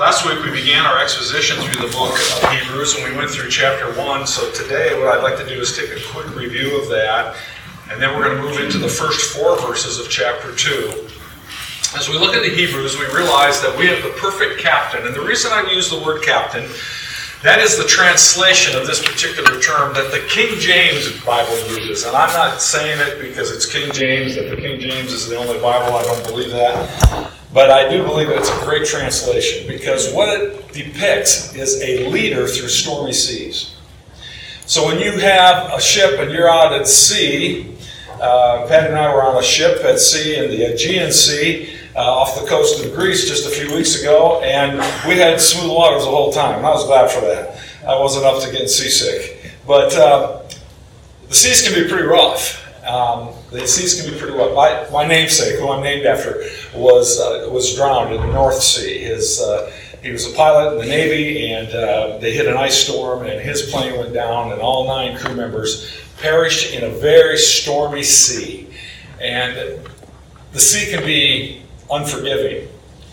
Last week we began our exposition through the book of Hebrews, and we went through chapter 1. So today what I'd like to do is take a quick review of that, and then we're going to move into the first 4 verses of chapter 2. As we look into Hebrews, we realize that we have the perfect captain. And the reason I use the word captain, that is the translation of this particular term that the King James Bible uses. And I'm not saying it because it's King James, that the King James is the only Bible. I don't believe that. But I do believe that it's a great translation because what it depicts is a leader through stormy seas. So when you have a ship and you're out at sea, Pat and I were on a ship at sea in the Aegean Sea off the coast of Greece just a few weeks ago, and we had smooth waters the whole time. I was glad for that. I wasn't up to getting seasick. But the seas can be pretty rough. The seas can be pretty rough. My namesake, who I'm named after, was drowned in the North Sea. He was a pilot in the Navy, and they hit an ice storm, and his plane went down, and all 9 crew members perished in a very stormy sea. And the sea can be unforgiving.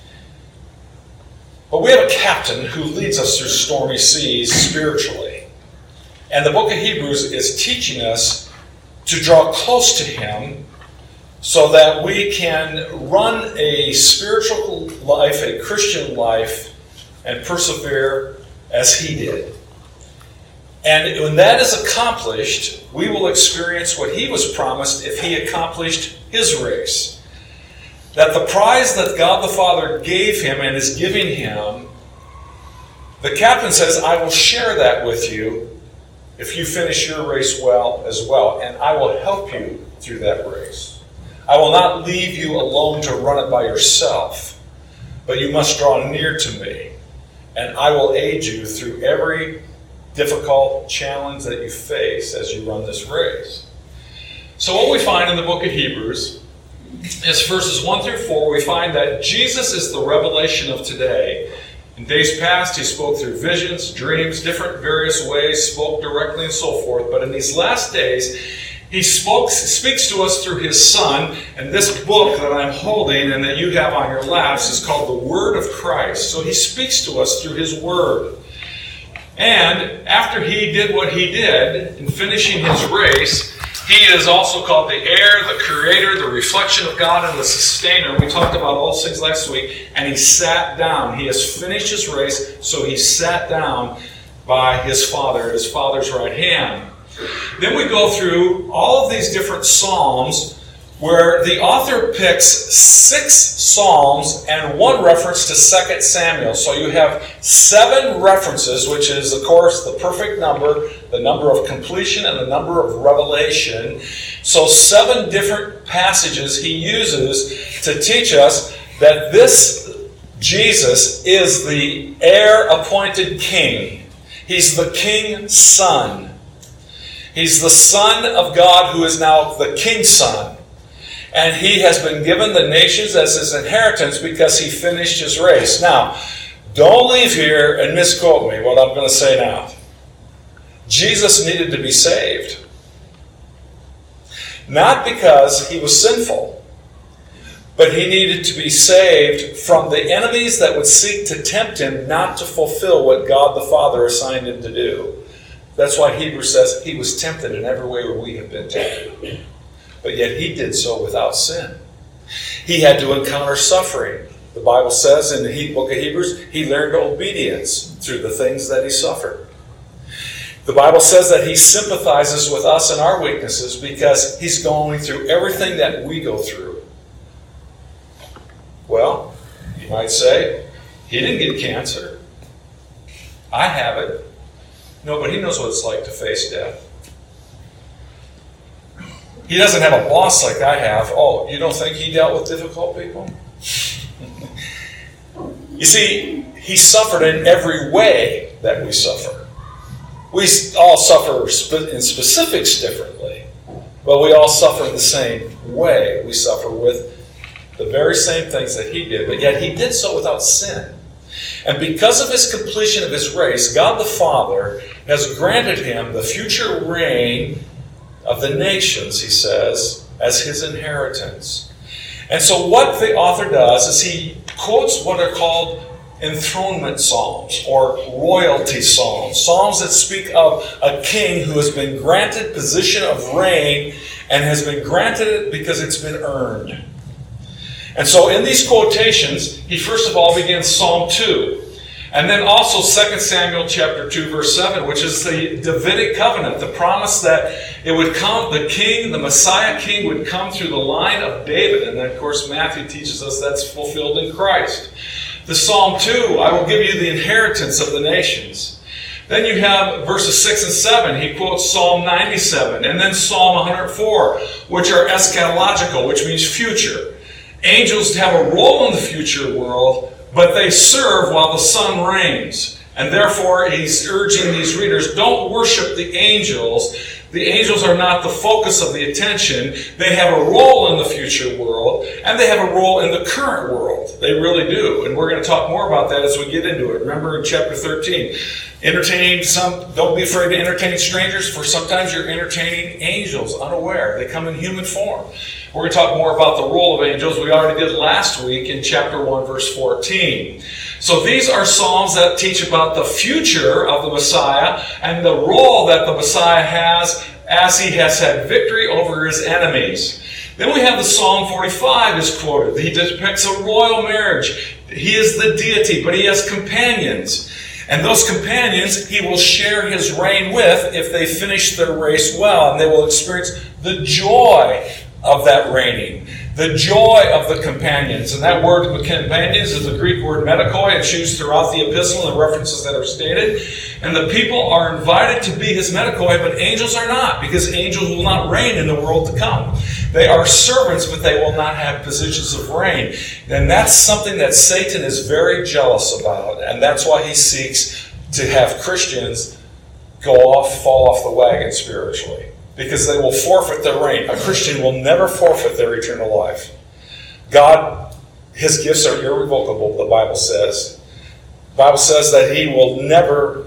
But we have a captain who leads us through stormy seas spiritually. And the book of Hebrews is teaching us to draw close to him so that we can run a spiritual life, a Christian life, and persevere as he did. And when that is accomplished, we will experience what he was promised if he accomplished his race. That the prize that God the Father gave him and is giving him, the captain says, I will share that with you if you finish your race well as well, and I will help you through that race. I will not leave you alone to run it by yourself, but you must draw near to me, and I will aid you through every difficult challenge that you face as you run this race. So what we find in the book of Hebrews is verses 1 through 4, we find that Jesus is the revelation of today. In days past, he spoke through visions, dreams, different various ways, spoke directly and so forth. But in these last days, he speaks to us through his Son. And this book that I'm holding and that you have on your laps is called the Word of Christ. So he speaks to us through his Word. And after he did what he did in finishing his race, he is also called the heir, the creator, the reflection of God, and the sustainer. We talked about all those things last week. And he sat down. He has finished his race, so he sat down by his Father at his Father's right hand. Then we go through all of these different Psalms where the author picks 6 Psalms and 1 reference to 2 Samuel. So you have 7 references, which is, of course, the perfect number, the number of completion, and the number of revelation. So 7 different passages he uses to teach us that this Jesus is the heir-appointed king. He's the king's son. He's the Son of God who is now the King's Son. And he has been given the nations as his inheritance because he finished his race. Now, don't leave here and misquote me what I'm going to say now. Jesus needed to be saved. Not because he was sinful, but he needed to be saved from the enemies that would seek to tempt him not to fulfill what God the Father assigned him to do. That's why Hebrews says he was tempted in every way where we have been tempted. But yet he did so without sin. He had to encounter suffering. The Bible says in the book of Hebrews, he learned obedience through the things that he suffered. The Bible says that he sympathizes with us in our weaknesses because he's going through everything that we go through. Well, you might say, he didn't get cancer. I have it. No, but he knows what it's like to face death. He doesn't have a boss like I have. Oh, you don't think he dealt with difficult people? You see, he suffered in every way that we suffer. We all suffer in specifics differently, but we all suffer in the same way. We suffer with the very same things that he did, but yet he did so without sin. And because of his completion of his race, God the Father has granted him the future reign of the nations, he says, as his inheritance. And so what the author does is he quotes what are called enthronement psalms or royalty psalms. Psalms that speak of a king who has been granted position of reign and has been granted it because it's been earned. And so in these quotations, he first of all begins Psalm 2. And then also 2 Samuel chapter 2, verse 7, which is the Davidic covenant, the promise that it would come, the king, the Messiah king would come through the line of David. And then, of course, Matthew teaches us that's fulfilled in Christ. The Psalm 2, I will give you the inheritance of the nations. Then you have verses 6 and 7. He quotes Psalm 97 and then Psalm 104, which are eschatological, which means future. Angels have a role in the future world, but they serve while the sun reigns. And therefore, he's urging these readers, don't worship the angels. The angels are not the focus of the attention. They have a role in the future world, and they have a role in the current world. They really do. And we're going to talk more about that as we get into it. Remember in chapter 13, don't be afraid to entertain strangers, for sometimes you're entertaining angels unaware. They come in human form. We're going to talk more about the role of angels. We already did last week in chapter 1, verse 14. So these are psalms that teach about the future of the Messiah and the role that the Messiah has as he has had victory over his enemies. Then we have the Psalm 45 is quoted. He depicts a royal marriage. He is the deity, but he has companions. And those companions he will share his reign with if they finish their race well. And they will experience the joy of that reigning, the joy of the companions. And that word companions is the Greek word medikoi. It's used throughout the epistle and references that are stated. And the people are invited to be his medikoi, but angels are not, because angels will not reign in the world to come. They are servants, but they will not have positions of reign. And that's something that Satan is very jealous about. And that's why he seeks to have Christians fall off the wagon spiritually, because they will forfeit their reign. A Christian will never forfeit their eternal life. God, his gifts are irrevocable, the Bible says. The Bible says that he will never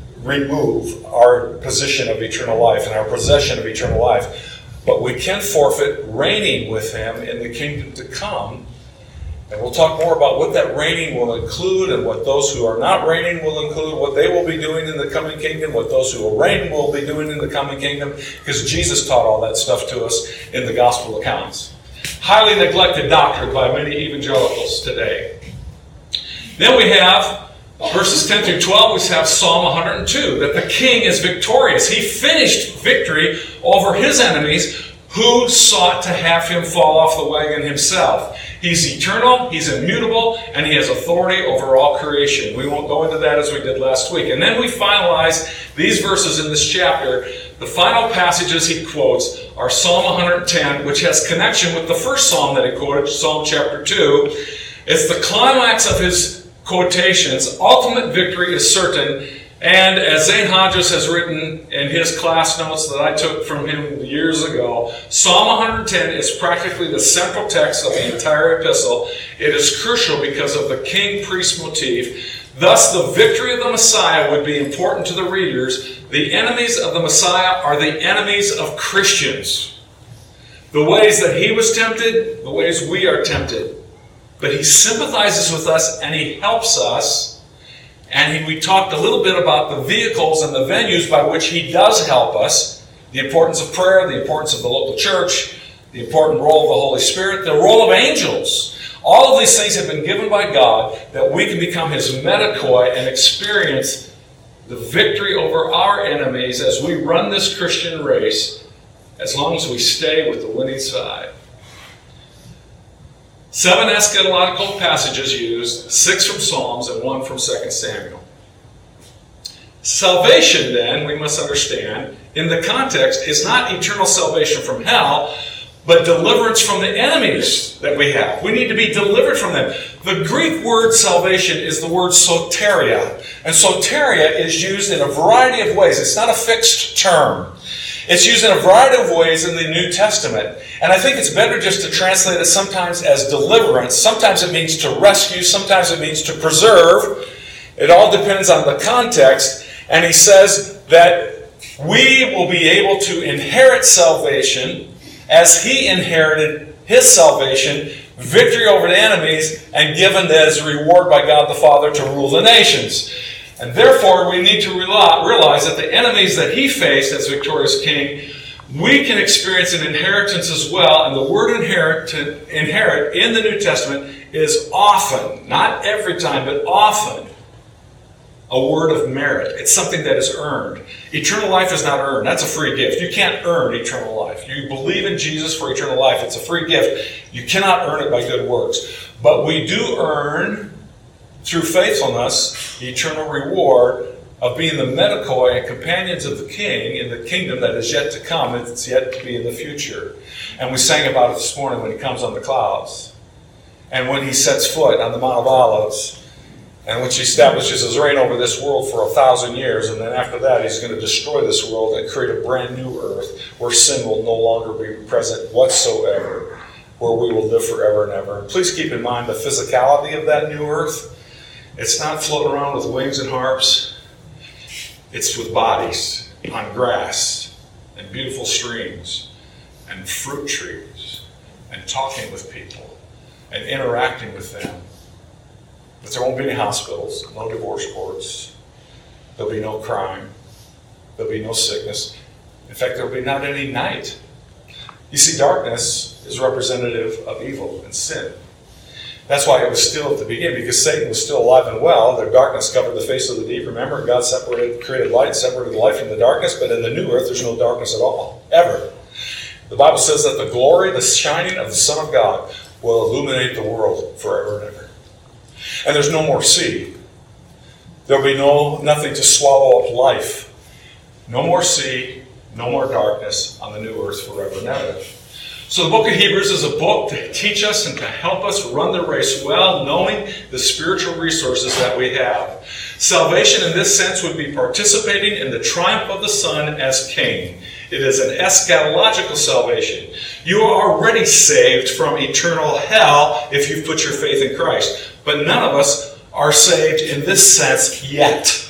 remove our position of eternal life and our possession of eternal life. But we can forfeit reigning with him in the kingdom to come. And we'll talk more about what that reigning will include and what those who are not reigning will include, what they will be doing in the coming kingdom, what those who will reign will be doing in the coming kingdom, because Jesus taught all that stuff to us in the gospel accounts. Highly neglected doctrine by many evangelicals today. Then we have verses 10 through 12, we have Psalm 102, that the king is victorious. He finished victory over his enemies who sought to have him fall off the wagon himself. He's eternal, he's immutable, and he has authority over all creation. We won't go into that as we did last week. And then we finalize these verses in this chapter. The final passages he quotes are Psalm 110, which has connection with the first psalm that he quoted, Psalm chapter 2. It's the climax of his quotations. Ultimate victory is certain. And as Zane Hodges has written in his class notes that I took from him years ago, Psalm 110 is practically the central text of the entire epistle. It is crucial because of the king-priest motif. Thus, the victory of the Messiah would be important to the readers. The enemies of the Messiah are the enemies of Christians. The ways that he was tempted, the ways we are tempted. But he sympathizes with us and he helps us. And we talked a little bit about the vehicles and the venues by which he does help us. The importance of prayer, the importance of the local church, the important role of the Holy Spirit, the role of angels. All of these things have been given by God that we can become his medikoi and experience the victory over our enemies as we run this Christian race, as long as we stay with the winning side. 7 eschatological passages used, 6 from Psalms and 1 from 2 Samuel. Salvation, then, we must understand, in the context, is not eternal salvation from hell, but deliverance from the enemies that we have. We need to be delivered from them. The Greek word salvation is the word soteria. And soteria is used in a variety of ways. It's not a fixed term. It's used in a variety of ways in the New Testament. And I think it's better just to translate it sometimes as deliverance. Sometimes it means to rescue. Sometimes it means to preserve. It all depends on the context. And he says that we will be able to inherit salvation as he inherited his salvation victory over the enemies, and given as reward by God the Father to rule the nations. And therefore, we need to realize that the enemies that he faced as victorious king, we can experience an inheritance as well. And the word inherit in the New Testament is often, not every time, but often, a word of merit. It's something that is earned. Eternal life is not earned. That's a free gift. You can't earn eternal life. You believe in Jesus for eternal life. It's a free gift. You cannot earn it by good works. But we do earn, through faithfulness, the eternal reward of being the medicoi and companions of the King in the kingdom that is yet to come. It's yet to be in the future. And we sang about it this morning when he comes on the clouds. And when he sets foot on the Mount of Olives, and which he establishes his reign over this world for 1,000 years, and then after that he's going to destroy this world and create a brand new earth where sin will no longer be present whatsoever, where we will live forever and ever. And please keep in mind the physicality of that new earth. It's not floating around with wings and harps. It's with bodies on grass and beautiful streams and fruit trees and talking with people and interacting with them. But there won't be any hospitals, no divorce courts. There'll be no crime. There'll be no sickness. In fact, there'll be not any night. You see, darkness is representative of evil and sin. That's why it was still at the beginning, because Satan was still alive and well. The darkness covered the face of the deep. Remember, God created light, separated the light from the darkness, but in the new earth, there's no darkness at all, ever. The Bible says that the glory, the shining of the Son of God will illuminate the world forever and ever. And there's no more sea. There'll be nothing to swallow up life. No more sea, no more darkness on the new earth forever and ever. So the book of Hebrews is a book to teach us and to help us run the race well, knowing the spiritual resources that we have. Salvation in this sense would be participating in the triumph of the Son as King. It is an eschatological salvation. You are already saved from eternal hell if you've put your faith in Christ. But none of us are saved in this sense yet.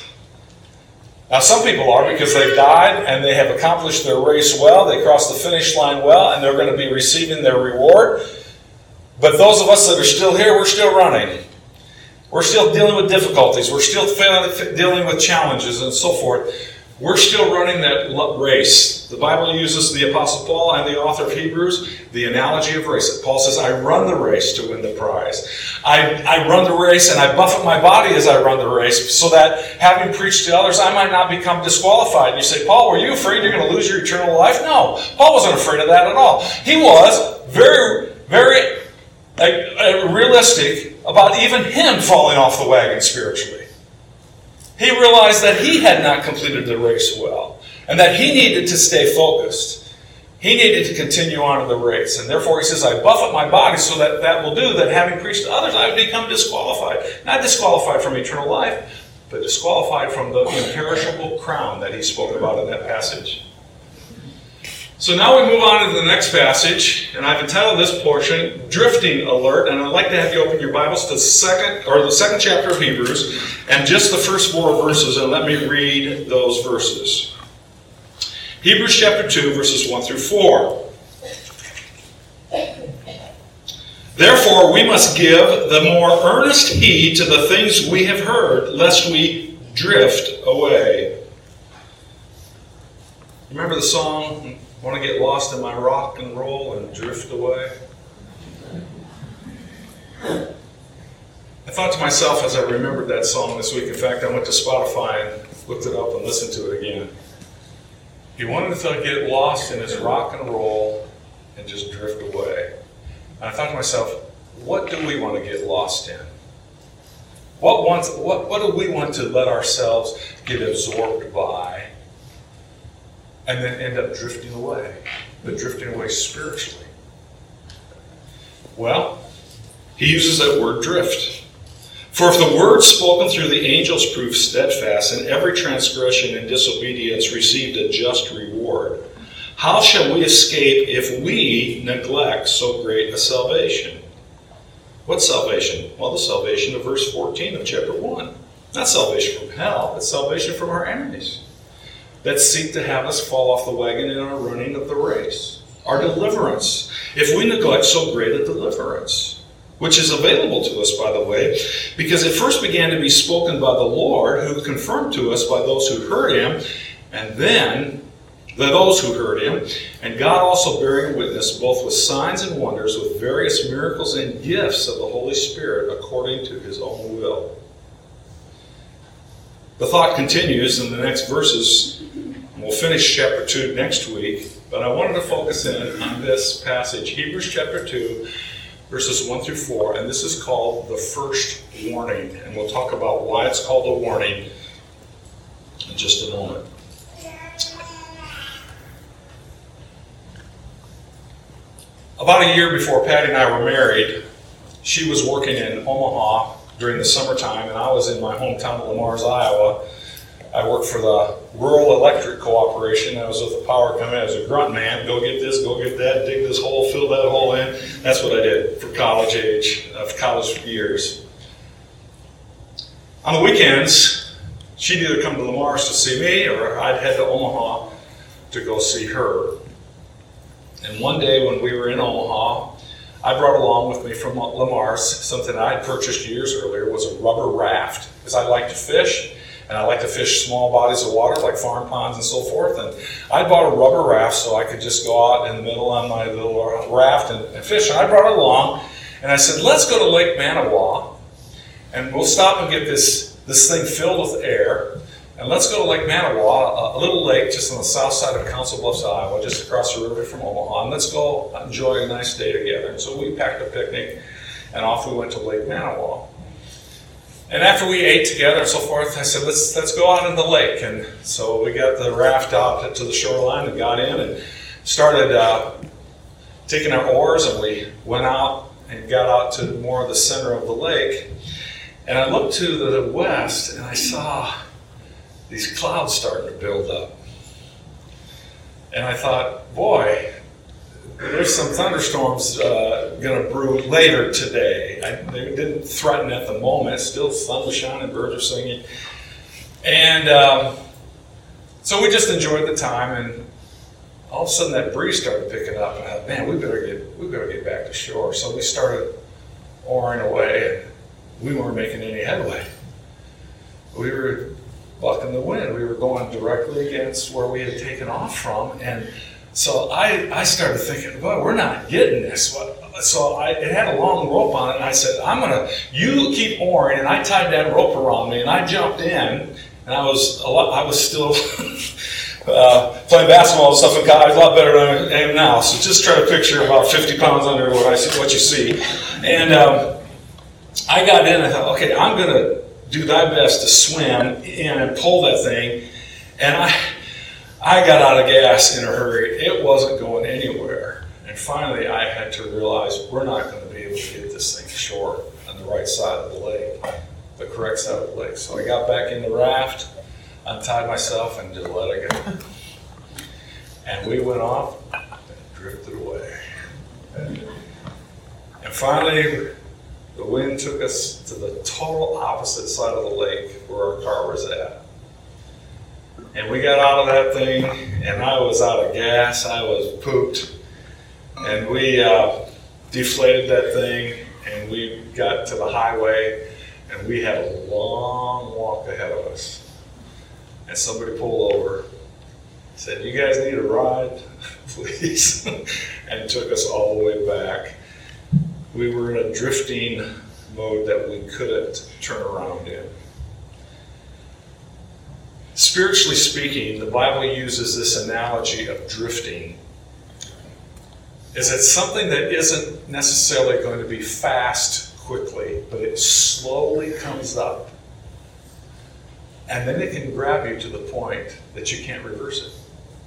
Now, some people are because they've died and they have accomplished their race well. They crossed the finish line well, and they're going to be receiving their reward. But those of us that are still here, we're still running. We're still dealing with difficulties. We're still dealing with challenges and so forth. We're still running that race. The Bible uses, the Apostle Paul and the author of Hebrews, the analogy of race. Paul says, I run the race to win the prize. I run the race and I buffet my body as I run the race so that having preached to others, I might not become disqualified. And you say, Paul, were you afraid you're going to lose your eternal life? No, Paul wasn't afraid of that at all. He was very, very realistic about even him falling off the wagon spiritually. He realized that he had not completed the race well, and that he needed to stay focused. He needed to continue on in the race, and therefore he says, I buffet my body so that will do that having preached to others, I would become disqualified. Not disqualified from eternal life, but disqualified from the imperishable crown that he spoke about in that passage. So now we move on to the next passage, and I've entitled this portion, Drifting Alert, and I'd like to have you open your Bibles to the second chapter of Hebrews, and just the first 4 verses, and let me read those verses. Hebrews chapter 2, verses 1 through 4. Therefore we must give the more earnest heed to the things we have heard, lest we drift away. Remember the song, Want to get lost in my rock and roll and drift away? I thought to myself as I remembered that song this week, in fact, I went to Spotify and looked it up and listened to it again. He wanted to get lost in his rock and roll and just drift away. And I thought to myself, what do we want to get lost in? What do we want to let ourselves get absorbed by and then end up drifting away, but drifting away spiritually? Well, he uses that word drift. For if the word spoken through the angels proved steadfast, and every transgression and disobedience received a just reward, how shall we escape if we neglect so great a salvation? What salvation? Well, the salvation of verse 14 of chapter 1. Not salvation from hell, but salvation from our enemies that seek to have us fall off the wagon in our running of the race. Our deliverance. If we neglect so great a deliverance. which is available to us, by the way, because it first began to be spoken by the Lord, who confirmed to us by those who heard him, and then those who heard him, and God also bearing witness both with signs and wonders, with various miracles and gifts of the Holy Spirit according to his own will. The thought continues in the next verses. We'll finish chapter 2 next week, but I wanted to focus in on this passage, Hebrews chapter 2, verses 1 through 4, and this is called the first warning, and we'll talk about why it's called a warning in just a moment. About a year before Patty and I were married, she was working in Omaha during the summertime, and I was in my hometown of Le Mars, Iowa. I worked for the Rural Electric Cooperation. I was with the power company. I was a grunt man. Go get this, go get that, dig this hole, fill that hole in. That's what I did for college years. On the weekends, she'd either come to Le Mars to see me, or I'd head to Omaha to go see her. And one day when we were in Omaha, I brought along with me from Le Mars something I had purchased years earlier, was a rubber raft, because I like to fish. And I like to fish small bodies of water, like farm ponds and so forth. And I bought a rubber raft so I could just go out in the middle on my little raft and fish. And I brought it along, and I said, let's go to Lake Manawa, and we'll stop and get this thing filled with air. And let's go to Lake Manawa, a little lake just on the south side of Council Bluffs, Iowa, just across the river from Omaha. And let's go enjoy a nice day together. And so we packed a picnic, and off we went to Lake Manawa. And after we ate together and so forth, I said, let's go out in the lake. And so we got the raft out to the shoreline and got in and started taking our oars, and we went out and got out to more of the center of the lake. And I looked to the west, and I saw these clouds starting to build up. And I thought, boy, there's some thunderstorms going to brew later today. They didn't threaten at the moment. Still, sun was shining, birds were singing. And so we just enjoyed the time, and all of a sudden that breeze started picking up, and I thought, man, we better get back to shore. So we started oaring away, and we weren't making any headway. We were bucking the wind. We were going directly against where we had taken off from, and so I started thinking, boy, we're not getting this. So it had a long rope on it, and I said, you keep oaring, and I tied that rope around me, and I jumped in, and I was still playing basketball and stuff in college, a lot better than I am now. So just try to picture about 50 pounds under what you see. And I got in, and I thought, okay, I'm going to do thy best to swim in and pull that thing, and I got out of gas in a hurry. It wasn't going anywhere. And finally, I had to realize we're not going to be able to get this thing ashore on the right side of the lake, the correct side of the lake. So I got back in the raft, untied myself, and just let it go. And we went off and drifted away. And finally, the wind took us to the total opposite side of the lake where our car was at. And we got out of that thing, and I was out of gas. I was pooped. And we deflated that thing, and we got to the highway, and we had a long walk ahead of us. And somebody pulled over, said, you guys need a ride, please? And took us all the way back. We were in a drifting mode that we couldn't turn around in. Spiritually speaking, the Bible uses this analogy of drifting. Is it something that isn't necessarily going to be fast quickly, but it slowly comes up. And then it can grab you to the point that you can't reverse it.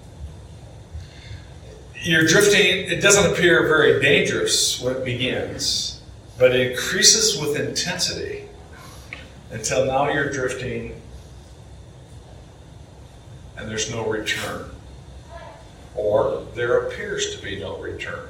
You're drifting, it doesn't appear very dangerous when it begins, but it increases with intensity until now you're drifting and there's no return. Or there appears to be no return.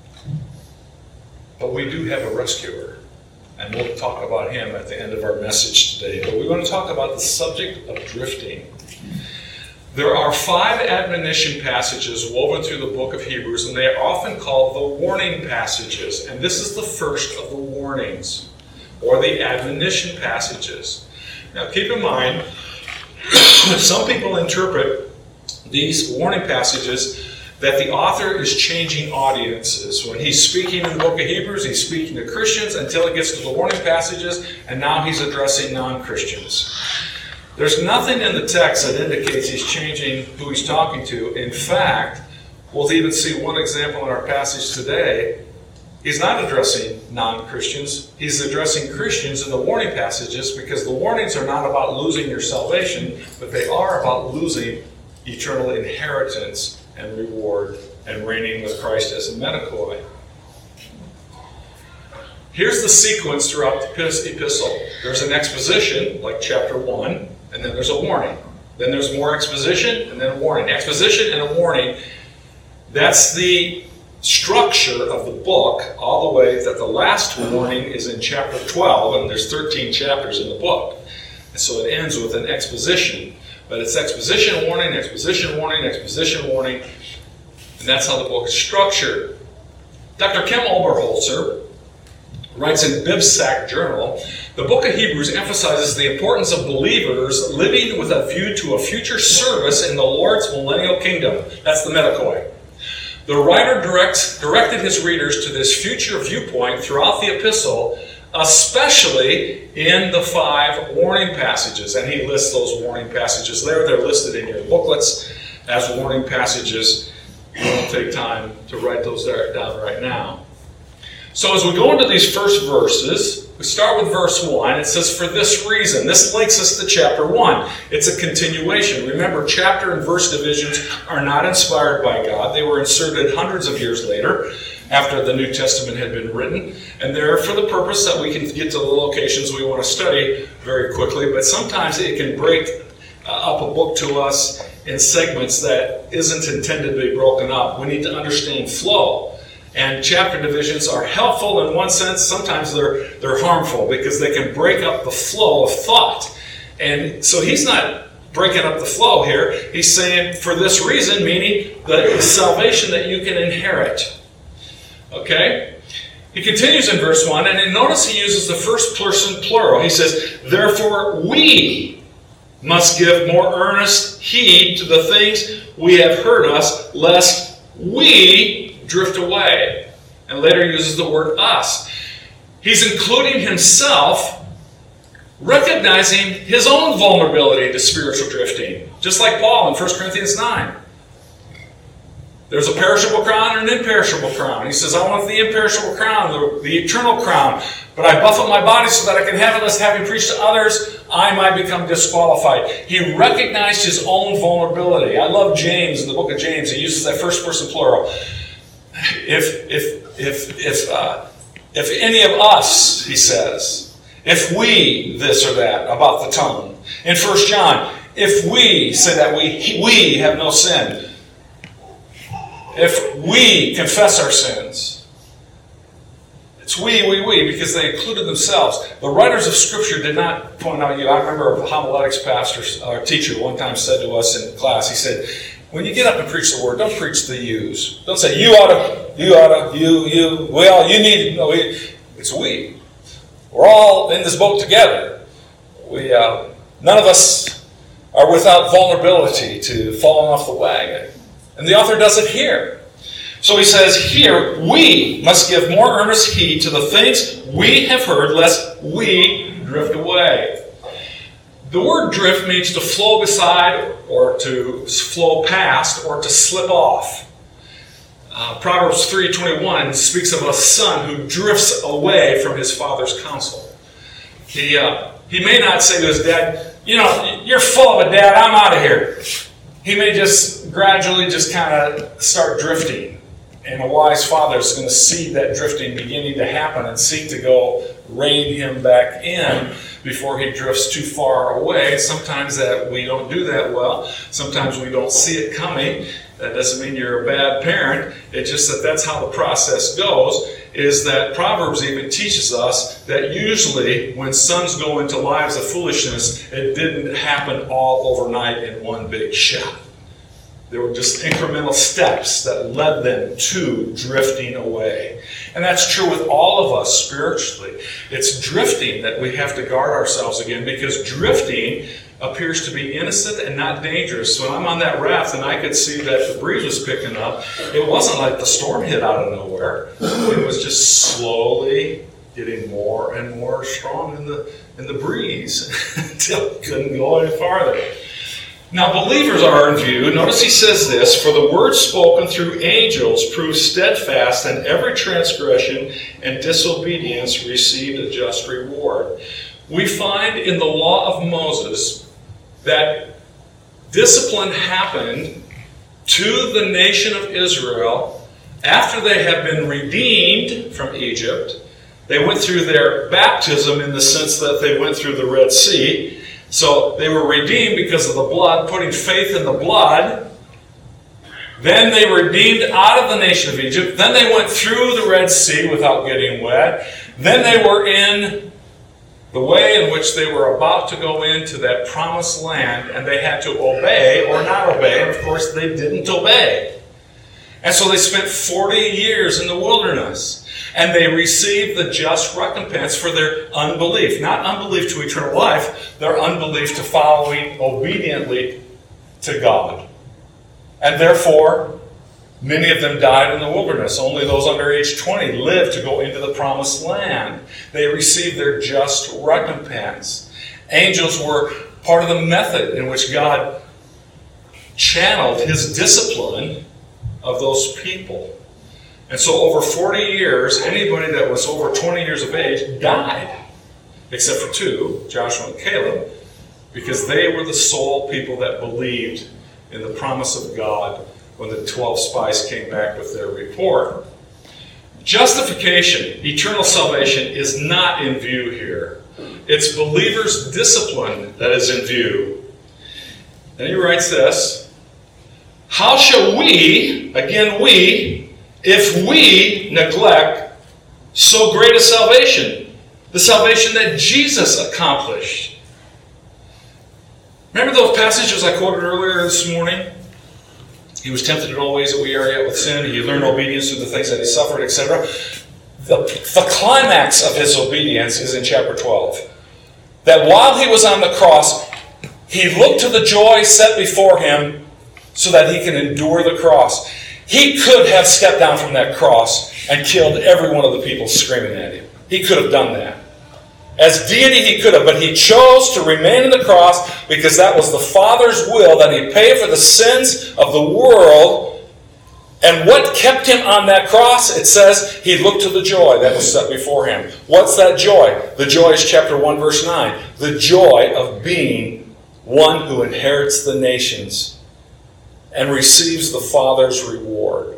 But we do have a rescuer, and we'll talk about him at the end of our message today. But we want to talk about the subject of drifting. There are 5 admonition passages woven through the book of Hebrews, and they are often called the warning passages. And this is the first of the warning warnings or the admonition passages. Now keep in mind, some people interpret these warning passages that the author is changing audiences. When he's speaking in the book of Hebrews, he's speaking to Christians until it gets to the warning passages, and now he's addressing non-Christians. There's nothing in the text that indicates he's changing who he's talking to. In fact, we'll even see one example in our passage today. He's not addressing non-Christians. He's addressing Christians in the warning passages, because the warnings are not about losing your salvation, but they are about losing eternal inheritance and reward and reigning with Christ as a Medikoi. Here's the sequence throughout the epistle. There's an exposition, like chapter 1, and then there's a warning. Then there's more exposition, and then a warning. Exposition and a warning. That's the structure of the book, all the way that the last warning is in chapter 12, and there's 13 chapters in the book. And so it ends with an exposition. But it's exposition, warning, exposition, warning, exposition, warning. And that's how the book is structured. Dr. Kim Oberholzer writes in BibSac Journal, the book of Hebrews emphasizes the importance of believers living with a view to a future service in the Lord's millennial kingdom. That's the Medikoi. The writer directed his readers to this future viewpoint throughout the epistle, especially in the 5 warning passages. And he lists those warning passages there. They're listed in your booklets as warning passages. We won't take time to write those down right now. So as we go into these first verses, we start with verse 1. It says, for this reason. This links us to chapter 1. It's a continuation. Remember, chapter and verse divisions are not inspired by God. They were inserted hundreds of years later, after the New Testament had been written. And they're for the purpose that we can get to the locations we want to study very quickly. But sometimes it can break up a book to us in segments that isn't intended to be broken up. We need to understand flow. And chapter divisions are helpful in one sense. Sometimes they're harmful because they can break up the flow of thought. And so he's not breaking up the flow here. He's saying, for this reason, meaning the salvation that you can inherit. Okay? He continues in verse 1, and then notice he uses the first person plural. He says, therefore we must give more earnest heed to the things we have heard us, lest we drift away. And later he uses the word us. He's including himself, recognizing his own vulnerability to spiritual drifting. Just like Paul in 1 Corinthians 9. There's a perishable crown and an imperishable crown. He says, I want the imperishable crown, the eternal crown. But I buffet my body so that I can have it, lest having preached to others, I might become disqualified. He recognized his own vulnerability. I love James in the book of James. He uses that first person plural. If any of us, he says, if we this or that about the tongue. In 1 John, if we say that we have no sin. If we confess our sins. It's we, because they included themselves. The writers of Scripture did not point out you. I remember a homiletics pastor, our teacher, one time said to us in class, he said, when you get up and preach the word, don't preach the yous. Don't say, you oughta, you, well, you need, no, it's we. We're all in this boat together. None of us are without vulnerability to falling off the wagon. And the author does it here. So he says here, we must give more earnest heed to the things we have heard, lest we drift away. The word drift means to flow beside, or to flow past, or to slip off. Proverbs 3:21 speaks of a son who drifts away from his father's counsel. He may not say to his dad, you're full of it, Dad, I'm out of here. He may just gradually just kind of start drifting. And a wise father is going to see that drifting beginning to happen and seek to go rein him back in before he drifts too far away. Sometimes that we don't do that well. Sometimes we don't see it coming. That doesn't mean you're a bad parent. It's just that that's how the process goes, is that Proverbs even teaches us that usually when sons go into lives of foolishness, it didn't happen all overnight in one big shot. There were just incremental steps that led them to drifting away. And that's true with all of us spiritually. It's drifting that we have to guard ourselves again, because drifting appears to be innocent and not dangerous. So when I'm on that raft and I could see that the breeze was picking up, it wasn't like the storm hit out of nowhere. It was just slowly getting more and more strong in the breeze until it couldn't go any farther. Now believers are in view. Notice he says this, for the word spoken through angels proved steadfast, and every transgression and disobedience received a just reward. We find in the law of Moses that discipline happened to the nation of Israel after they had been redeemed from Egypt. They went through their baptism in the sense that they went through the Red Sea. So they were redeemed because of the blood, putting faith in the blood. Then they were redeemed out of the nation of Egypt. Then they went through the Red Sea without getting wet. Then they were in the way in which they were about to go into that promised land, and they had to obey or not obey. And of course, they didn't obey. And so they spent 40 years in the wilderness. And they received the just recompense for their unbelief. Not unbelief to eternal life, their unbelief to following obediently to God. And therefore, many of them died in the wilderness. Only those under age 20 lived to go into the promised land. They received their just recompense. Angels were part of the method in which God channeled his discipline of those people. And so over 40 years, anybody that was over 20 years of age died. Except for two, Joshua and Caleb, because they were the sole people that believed in the promise of God when the 12 spies came back with their report. Justification, eternal salvation, is not in view here. It's believers' discipline that is in view. And he writes this, how shall we, again we, if we neglect so great a salvation, the salvation that Jesus accomplished? Remember those passages I quoted earlier this morning? He was tempted in all ways that we are yet with sin. He learned obedience through the things that he suffered, etc. The climax of his obedience is in chapter 12. That while he was on the cross, he looked to the joy set before him so that he can endure the cross. He could have stepped down from that cross and killed every one of the people screaming at him. He could have done that. As deity, he could have, but he chose to remain on the cross because that was the Father's will, that he pay for the sins of the world. And what kept him on that cross? It says he looked to the joy that was set before him. What's that joy? The joy is chapter 1, verse 9. The joy of being one who inherits the nations and receives the Father's reward.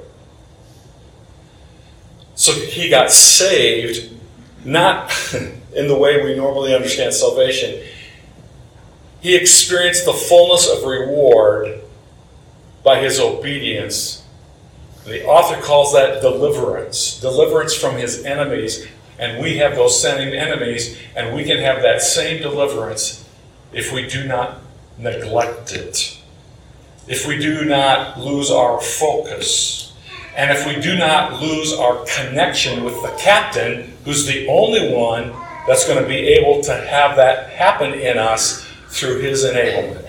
So he got saved, not in the way we normally understand salvation. He experienced the fullness of reward by his obedience. The author calls that deliverance. Deliverance from his enemies. And we have those same enemies, and we can have that same deliverance if we do not neglect it. If we do not lose our focus, and if we do not lose our connection with the captain, who's the only one that's going to be able to have that happen in us through his enablement.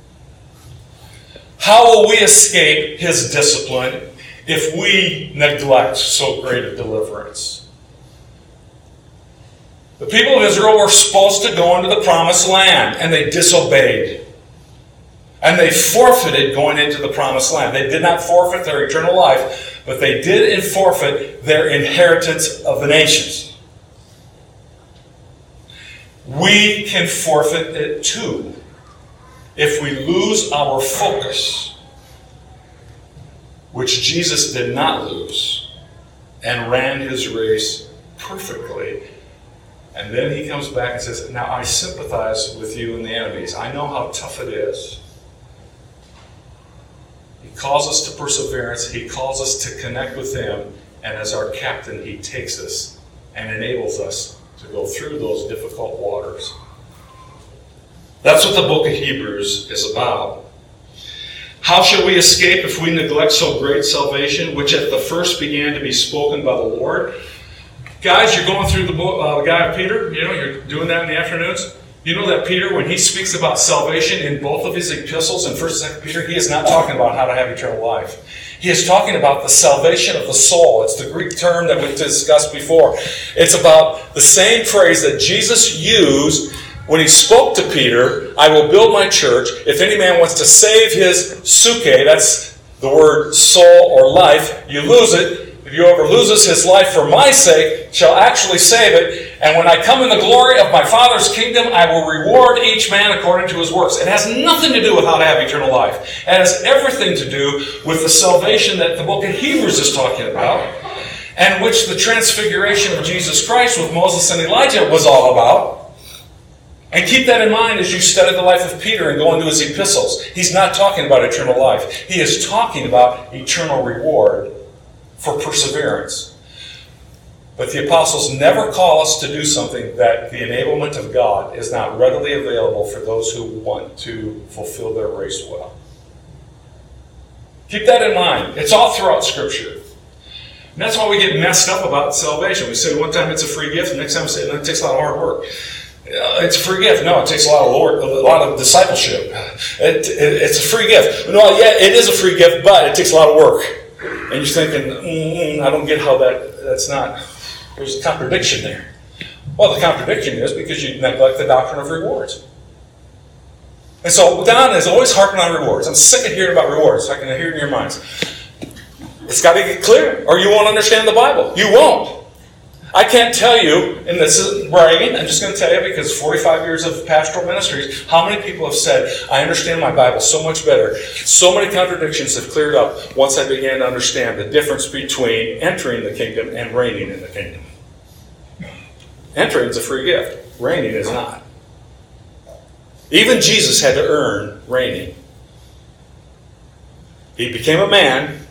How will we escape his discipline if we neglect so great a deliverance? The people of Israel were supposed to go into the promised land, and they disobeyed. And they forfeited going into the promised land. They did not forfeit their eternal life, but they did forfeit their inheritance of the nations. We can forfeit it too if we lose our focus, which Jesus did not lose, and ran his race perfectly. And then he comes back and says, now I sympathize with you and the enemies. I know how tough it is. He calls us to perseverance. He calls us to connect with him. And as our captain, he takes us and enables us to go through those difficult waters. That's what the book of Hebrews is about. How shall we escape if we neglect so great salvation, which at the first began to be spoken by the Lord? Guys, you're going through the book, the guy of Peter. You're doing that in the afternoons. You know that Peter, when he speaks about salvation in both of his epistles, in 1st and 2 Peter, he is not talking about how to have eternal life. He is talking about the salvation of the soul. It's the Greek term that we discussed before. It's about the same phrase that Jesus used when he spoke to Peter, I will build my church. If any man wants to save his suke, that's the word soul or life, you lose it. If whoever loses his life for my sake shall actually save it. And when I come in the glory of my Father's kingdom, I will reward each man according to his works. It has nothing to do with how to have eternal life. It has everything to do with the salvation that the book of Hebrews is talking about, and which the transfiguration of Jesus Christ with Moses and Elijah was all about. And keep that in mind as you study the life of Peter and go into his epistles. He's not talking about eternal life. He is talking about eternal reward for perseverance. But the apostles never call us to do something that the enablement of God is not readily available for those who want to fulfill their race well. Keep that in mind. It's all throughout Scripture. And that's why we get messed up about salvation. We say one time it's a free gift, and the next time we say it takes a lot of hard work. It's a free gift. No, it takes a lot of discipleship. It's a free gift. No, yeah, it is a free gift, but it takes a lot of work. And you're thinking, I don't get how that's not. There's a contradiction there. Well, the contradiction is because you neglect the doctrine of rewards. And so Don is always harping on rewards. I'm sick of hearing about rewards. I can hear it in your minds. It's got to get clear, or you won't understand the Bible. You won't. I can't tell you, and this isn't bragging, I'm just going to tell you because 45 years of pastoral ministries, how many people have said, I understand my Bible so much better. So many contradictions have cleared up once I began to understand the difference between entering the kingdom and reigning in the kingdom. Entering is a free gift. Reigning is not. Even Jesus had to earn reigning. He became a man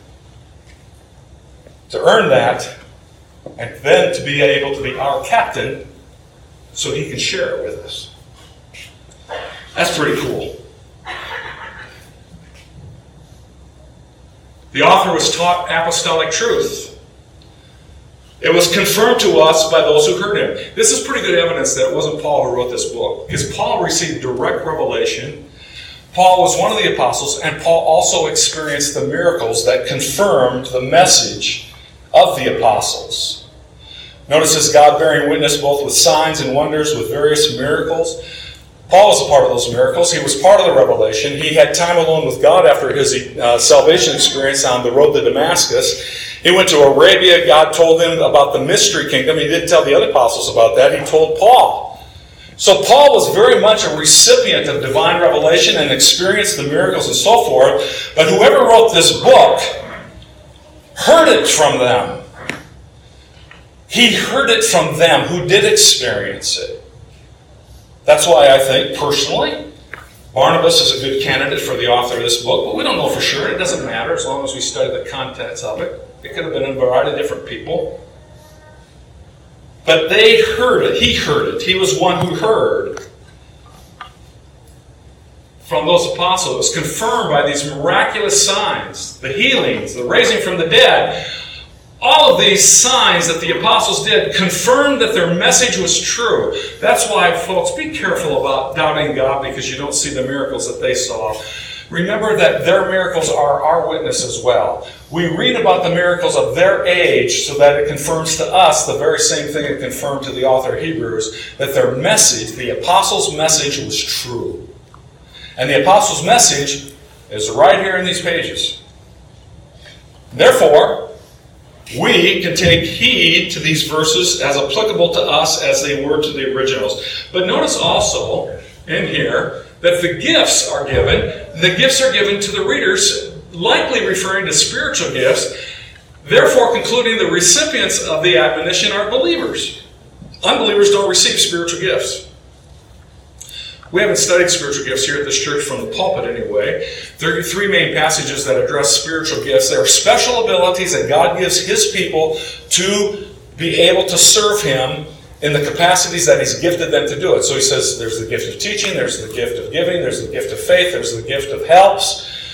to earn that, and then to be able to be our captain so he can share it with us. That's pretty cool. The author was taught apostolic truth. It was confirmed to us by those who heard him. This is pretty good evidence that it wasn't Paul who wrote this book, because Paul received direct revelation. Paul was one of the apostles, and Paul also experienced the miracles that confirmed the message of the apostles. Notice this God bearing witness both with signs and wonders, with various miracles. Paul was a part of those miracles. He was part of the revelation. He had time alone with God after his salvation experience on the road to Damascus. He went to Arabia. God told him about the mystery kingdom. He didn't tell the other apostles about that. He told Paul. So Paul was very much a recipient of divine revelation and experienced the miracles and so forth. But whoever wrote this book heard it from them. He heard it from them who did experience it. That's why I think, personally, Barnabas is a good candidate for the author of this book, but we don't know for sure. It doesn't matter as long as we study the contents of it. It could have been a variety of different people. But they heard it. He heard it. He was one who heard from those apostles. It was confirmed by these miraculous signs, the healings, the raising from the dead. All of these signs that the apostles did confirmed that their message was true. That's why, folks, be careful about doubting God because you don't see the miracles that they saw. Remember that their miracles are our witness as well. We read about the miracles of their age so that it confirms to us the very same thing it confirmed to the author of Hebrews, that their message, the apostles' message, was true. And the apostles' message is right here in these pages. Therefore, we can take heed to these verses as applicable to us as they were to the originals. But notice also in here that the gifts are given. The gifts are given to the readers, likely referring to spiritual gifts, therefore concluding the recipients of the admonition are believers. Unbelievers don't receive spiritual gifts. We haven't studied spiritual gifts here at this church from the pulpit anyway. There are three main passages that address spiritual gifts. There are special abilities that God gives His people to be able to serve Him in the capacities that He's gifted them to do it. So He says there's the gift of teaching, there's the gift of giving, there's the gift of faith, there's the gift of helps.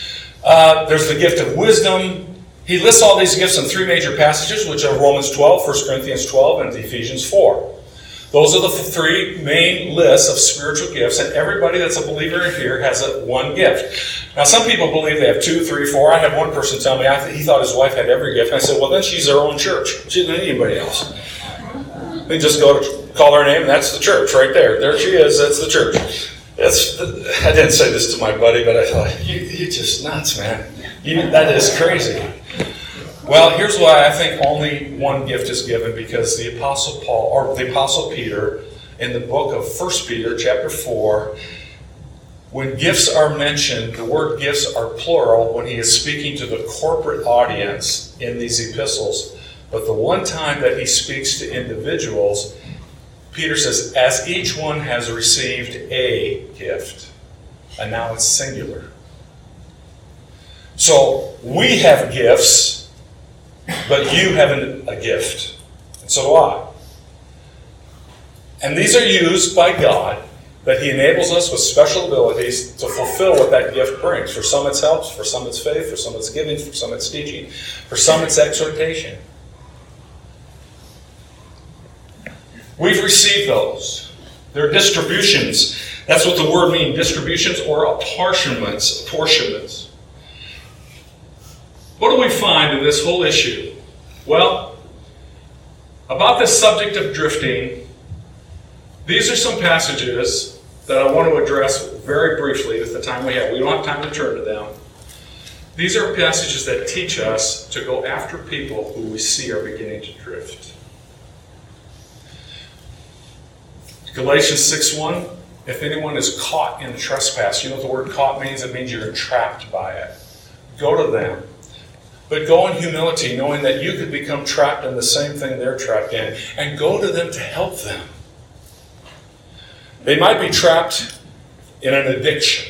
There's the gift of wisdom. He lists all these gifts in three major passages, which are Romans 12, 1 Corinthians 12, and Ephesians 4. Those are the three main lists of spiritual gifts, and everybody that's a believer in here has one gift. Now, some people believe they have 2, 3, 4. I had one person tell me he thought his wife had every gift. And I said, well, then she's their own church. She doesn't need anybody else. They just go to call her name, and that's the church right there. There she is. That's the church. I didn't say this to my buddy, but I thought, you're just nuts, man. That is crazy. Well, here's why I think only one gift is given, because the Apostle Paul, or the Apostle Peter, in the book of 1 Peter, chapter 4, when gifts are mentioned, the word gifts are plural when he is speaking to the corporate audience in these epistles. But the one time that he speaks to individuals, Peter says, as each one has received a gift. And now it's singular. So we have gifts, but you have a gift. And so do I. And these are used by God, that he enables us with special abilities to fulfill what that gift brings. For some it's helps, for some it's faith, for some it's giving, for some it's teaching, for some it's exhortation. We've received those. They're distributions. That's what the word means, distributions or apportionments. What do we find in this whole issue? Well, about this subject of drifting, these are some passages that I want to address very briefly with the time we have. We don't have time to turn to them. These are passages that teach us to go after people who we see are beginning to drift. Galatians 6:1, if anyone is caught in trespass, you know what the word caught means? It means you're entrapped by it. Go to them. But go in humility, knowing that you could become trapped in the same thing they're trapped in. And go to them to help them. They might be trapped in an addiction.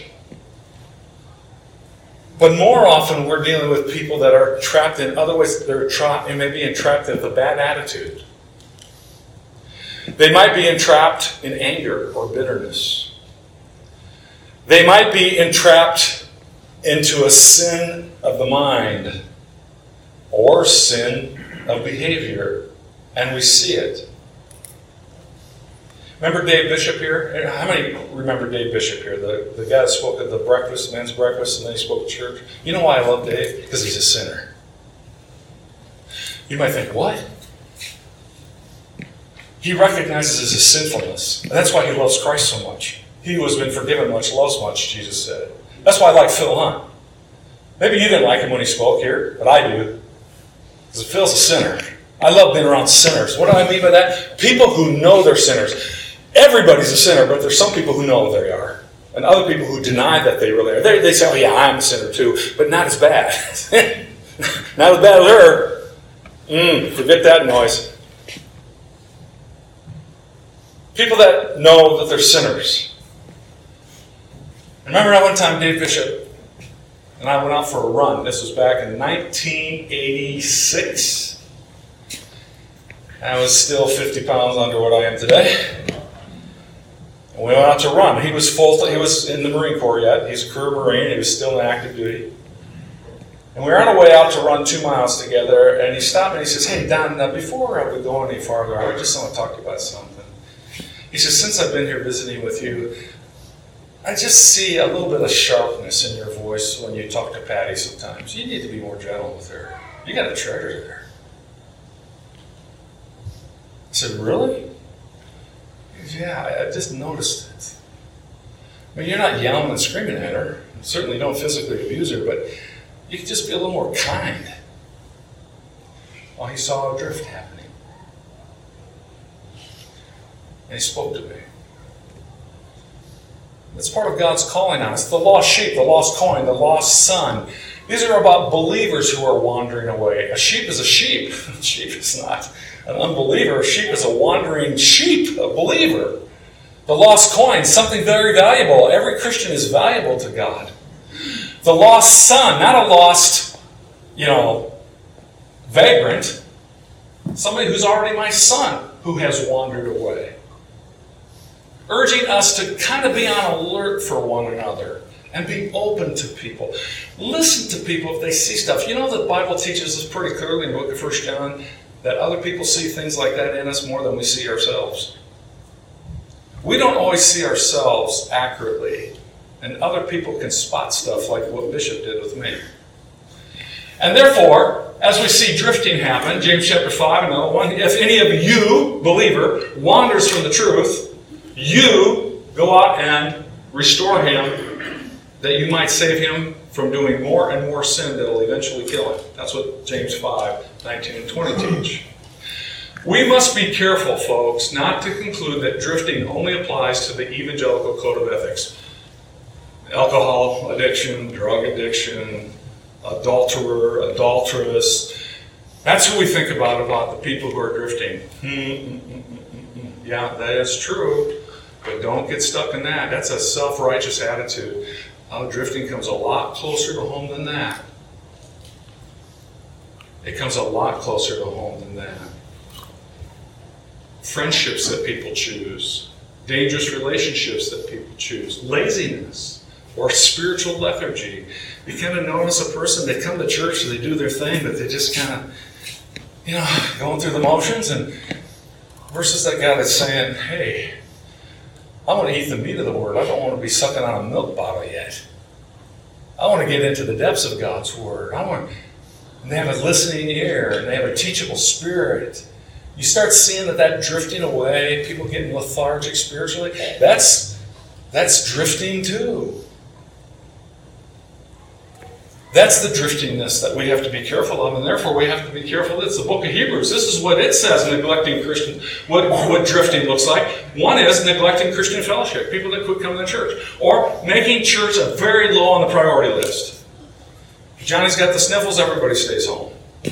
But more often we're dealing with people that are trapped in other ways. They're trapped and maybe entrapped with a bad attitude. They might be entrapped in anger or bitterness. They might be entrapped into a sin of the mind or sin of behavior, and we see it. Remember Dave Bishop here? How many remember Dave Bishop here? The guy that spoke at the breakfast, men's breakfast, and then he spoke at church. You know why I love Dave? Because he's a sinner. You might think, what? He recognizes his sinfulness. And that's why he loves Christ so much. He who has been forgiven much loves much, Jesus said. That's why I like Phil Hunt. Maybe you didn't like him when he spoke here, but I do. Because Phil's a sinner. I love being around sinners. What do I mean by that? People who know they're sinners. Everybody's a sinner, but there's some people who know they are. And other people who deny that they really are. They say, oh yeah, I'm a sinner too, but not as bad. Not as bad as her. Forget that noise. People that know that they're sinners. Remember that one time Dave Bishop and I went out for a run. This was back in 1986. I was still 50 pounds under what I am today. And we went out to run. He was in the Marine Corps yet. He's a career Marine. He was still in active duty. And we were on our way out to run 2 miles together, and he stopped me and he says, hey, Don, before we go any farther, I just want to talk to you about something. He says, since I've been here visiting with you, I just see a little bit of sharpness in your voice when you talk to Patty sometimes. You need to be more gentle with her. You got a treasure there. I said, really? He goes, yeah, I just noticed it. I mean, you're not yelling and screaming at her. You certainly don't physically abuse her, but you can just be a little more kind. Well, he saw a drift happening. And he spoke to me. It's part of God's calling on us. The lost sheep, the lost coin, the lost son. These are about believers who are wandering away. A sheep is a sheep. A sheep is not an unbeliever. A sheep is a wandering sheep, a believer. The lost coin, something very valuable. Every Christian is valuable to God. The lost son, not a lost, vagrant. Somebody who's already my son who has wandered away. Urging us to kind of be on alert for one another And be open to people. Listen to people if they see stuff. You know, the Bible teaches us pretty clearly in the book of 1 John that other people see things like that in us more than we see ourselves. We don't always see ourselves accurately, and other people can spot stuff like what Bishop did with me. And therefore, as we see drifting happen, James chapter 5 and 1, if any of you, believer, wanders from the truth, you go out and restore him, that you might save him from doing more and more sin that will eventually kill him. That's what James 5, 19 and 20 teach. We must be careful, folks, not to conclude that drifting only applies to the evangelical code of ethics. Alcohol addiction, drug addiction, adulterer, adulteress. That's who we think about the people who are drifting. Yeah, that is true, but don't get stuck in that. That's a self-righteous attitude. Drifting comes a lot closer to home than that. It comes a lot closer to home than that. Friendships that people choose, dangerous relationships that people choose, laziness, or spiritual lethargy. You kind of notice a person, they come to church and they do their thing, but they just kind of, going through the motions, and versus that guy that's saying, hey, I want to eat the meat of the Word. I don't want to be sucking on a milk bottle yet. I want to get into the depths of God's Word. And they have a listening ear, and they have a teachable spirit. You start seeing that drifting away, people getting lethargic spiritually, that's drifting too. That's the driftingness that we have to be careful of, and therefore we have to be careful. It's the book of Hebrews. This is what it says, neglecting Christian, what drifting looks like. One is neglecting Christian fellowship, people that quit coming to church, or making church a very low on the priority list. If Johnny's got the sniffles, everybody stays home.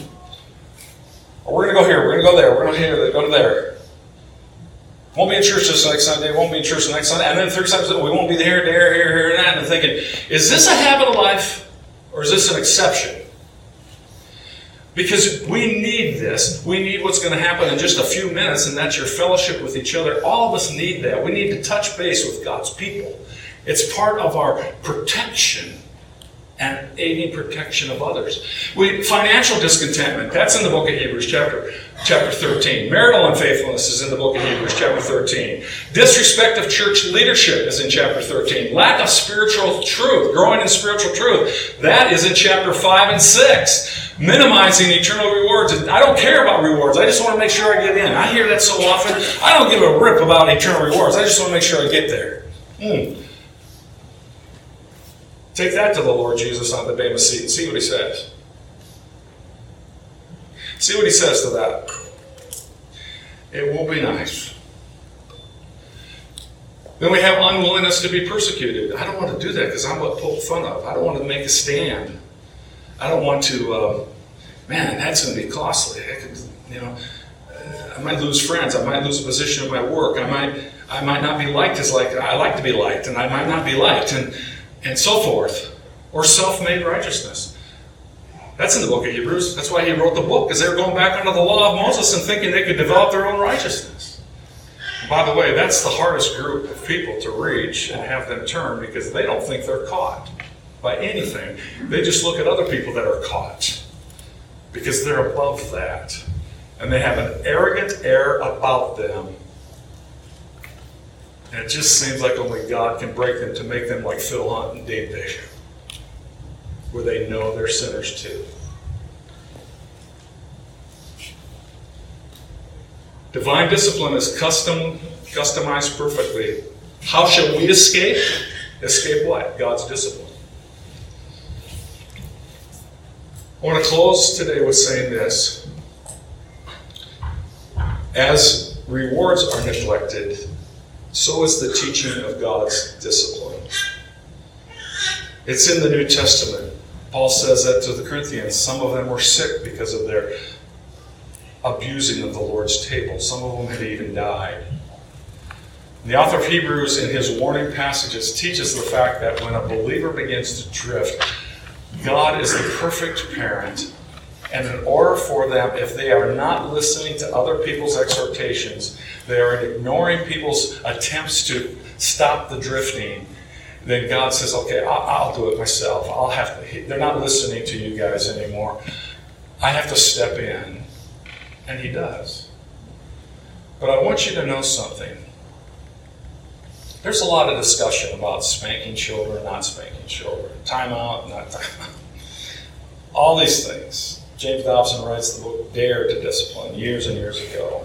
Or we're going to go here, we're going to go there, we're going to here, go to there. Won't be in church this next Sunday, won't be in church the next Sunday, and then 3 times we won't be here, and that, and I'm thinking, is this a habit of life? Or is this an exception? Because we need this. We need what's going to happen in just a few minutes, and that's your fellowship with each other. All of us need that. We need to touch base with God's people. It's part of our protection and aiding protection of others. Financial discontentment, that's in the book of Hebrews, chapter 13. Marital unfaithfulness is in the book of Hebrews, chapter 13. Disrespect of church leadership is in chapter 13. Lack of spiritual truth, growing in spiritual truth, that is in chapter 5 and 6. Minimizing eternal rewards. I don't care about rewards. I just want to make sure I get in. I hear that so often. I don't give a rip about eternal rewards. I just want to make sure I get there. Take that to the Lord Jesus on the Bema seat and see what he says. See what he says to that. It won't be nice. Then we have unwillingness to be persecuted. I don't want to do that because I'm poked fun of. I don't want to make a stand. I don't want to, that's going to be costly. I might lose friends. I might lose a position in my work. I might not be liked as I like to be liked, and I might not be liked, and so forth. Or self-made righteousness. That's in the book of Hebrews. That's why he wrote the book, because they were going back under the law of Moses and thinking they could develop their own righteousness. And by the way, that's the hardest group of people to reach and have them turn, because they don't think they're caught by anything. They just look at other people that are caught, because they're above that. And they have an arrogant air about them. And it just seems like only God can break them to make them like Phil Hunt and Dave Bishop, where they know they're sinners too. Divine discipline is customized perfectly. How shall we escape? Escape what? God's discipline. I want to close today with saying this. As rewards are neglected, so is the teaching of God's discipline. It's in the New Testament. Paul says that to the Corinthians. Some of them were sick because of their abusing of the Lord's table. Some of them had even died. The author of Hebrews, in his warning passages, teaches the fact that when a believer begins to drift, God is the perfect parent. And in order for them, if they are not listening to other people's exhortations, they are ignoring people's attempts to stop the drifting, then God says, okay, I'll do it myself. They're not listening to you guys anymore. I have to step in. And he does. But I want you to know something. There's a lot of discussion about spanking children, not spanking children, time out, not time out. All these things. James Dobson writes the book Dare to Discipline years and years ago.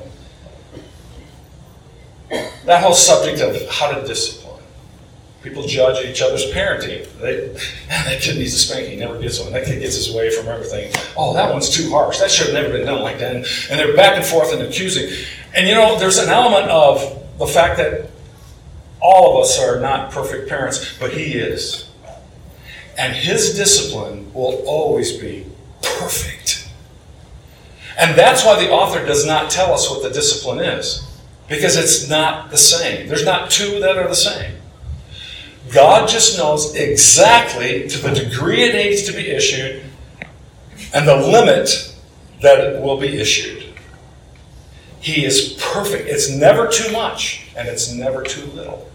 That whole subject of how to discipline. People judge each other's parenting. That kid needs a spanking, he never gets one. That kid gets his way from everything. Oh, that one's too harsh. That should have never been done like that. And they're back and forth and accusing. And there's an element of the fact that all of us are not perfect parents, but he is. And his discipline will always be perfect. And that's why the author does not tell us what the discipline is. Because it's not the same. There's not two that are the same. God just knows exactly to the degree it needs to be issued and the limit that it will be issued. He is perfect. It's never too much and it's never too little.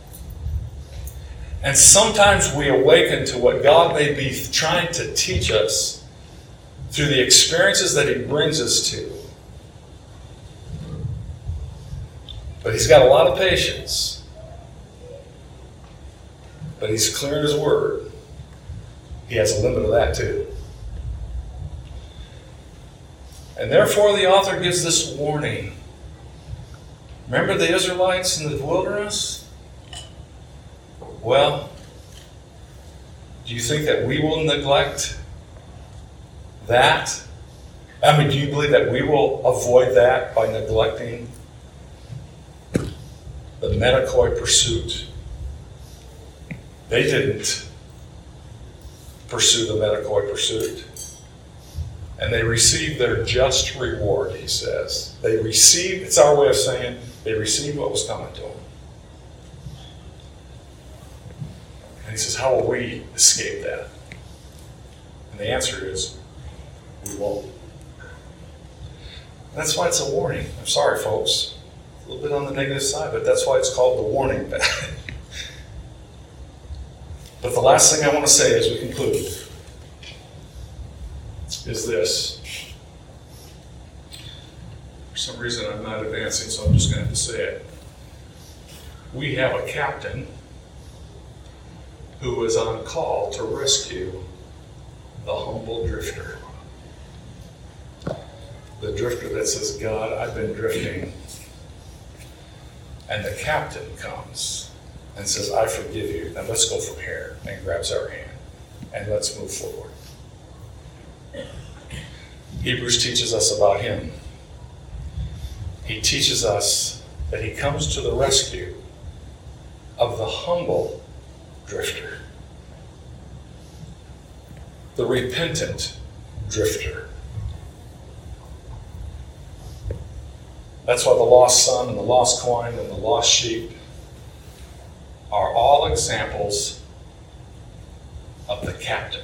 And sometimes we awaken to what God may be trying to teach us through the experiences that he brings us to. But he's got a lot of patience. But he's clear in his word. He has a limit of that too. And therefore the author gives this warning. Remember the Israelites in the wilderness? Well, do you think that we will neglect that? Do you believe that we will avoid that by neglecting the Metacoi pursuit? They didn't pursue the Metacoi pursuit. And they received their just reward, he says. It's our way of saying, they received what was coming to them. And he says, how will we escape that? And the answer is, we won't. That's why it's a warning. I'm sorry, folks. A little bit on the negative side, but that's why it's called the warning. But the last thing I want to say as we conclude is this. For some reason I'm not advancing, so I'm just going to have to say it. We have a captain who is on call to rescue the humble drifter. The drifter that says, God, I've been drifting. And the captain comes and says, I forgive you. Now let's go from here. And grabs our hand. And let's move forward. Hebrews teaches us about him. He teaches us that he comes to the rescue of the humble drifter. The repentant drifter. That's why the lost son and the lost coin and the lost sheep are all examples of the captain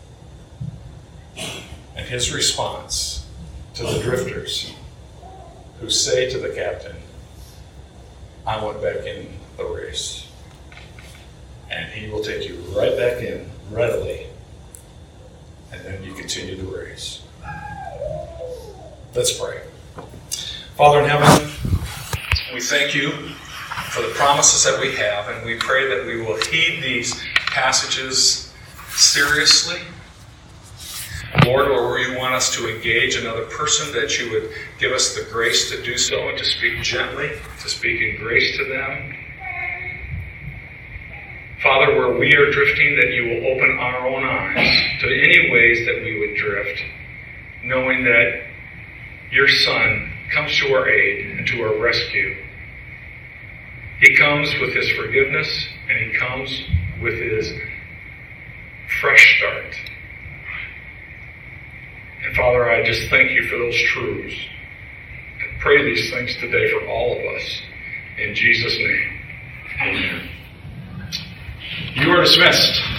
and his response to the drifters who say to the captain, I went back in the race. And he will take you right back in readily, and then you continue the race. Let's pray. Father in heaven, we thank you for the promises that we have, and we pray that we will heed these passages seriously. Lord, where you want us to engage another person, that you would give us the grace to do so and to speak gently, to speak in grace to them. Father, where we are drifting, that you will open our own eyes to any ways that we would drift, knowing that your Son comes to our aid and to our rescue. He comes with his forgiveness, and he comes with his fresh start. And Father, I just thank you for those truths. And pray these things today for all of us. In Jesus' name, amen. You are dismissed.